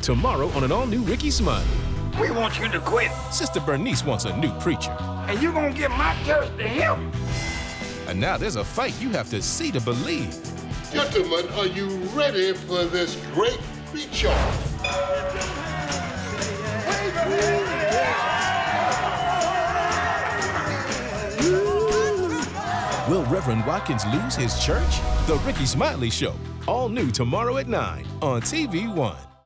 Tomorrow on an all-new Ricky Smiley. We want you to quit. Sister Bernice wants a new preacher. And you gonna give my church to him? And now there's a fight you have to see to believe. Gentlemen, are you ready for this great preacher? Will Reverend Watkins lose his church? The Ricky Smiley Show. All new tomorrow at 9 on TV One.